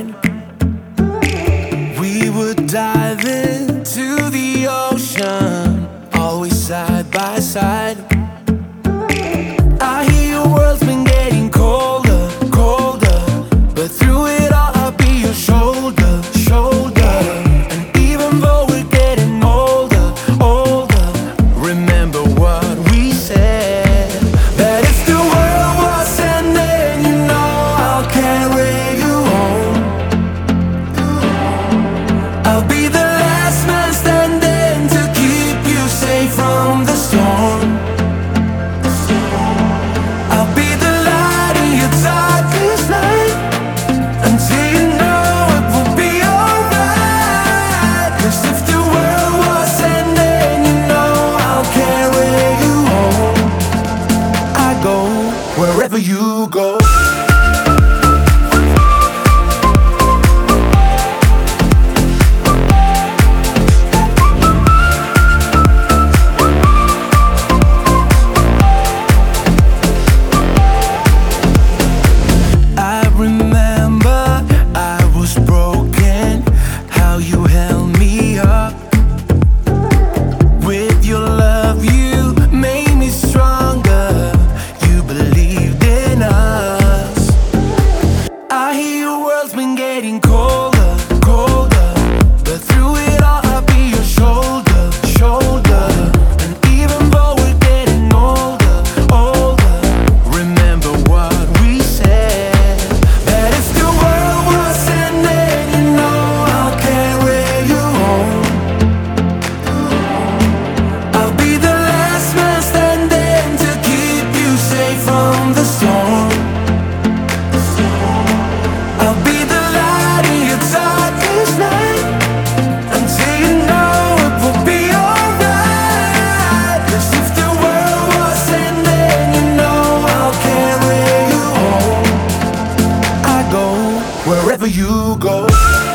mine. We would dive into the ocean, always side by side. I hear your world's been getting colder, colder, but through it all I'll be your shoulder, shoulder. And even though we're getting older, older, remember what we said, that if the world was ending, you know I'll carry you home. I'll be the last man standing to keep you safe from the storm. I'll be the light in your darkest night, until you know it will be alright. 'Cause if the world was ending, you know I'll carry you home. I go wherever you go. Getting colder, colder, but through it all I'll be your shoulder, shoulder. And even though we're getting older, older, remember what we said, that if the world was ending, you know I'll carry you home. I'll be the last man standing to keep you safe from the storm. I'll be the darkest night, until you know it will be alright. 'Cause if the world was ending, you know I'll carry you home. I go wherever you go.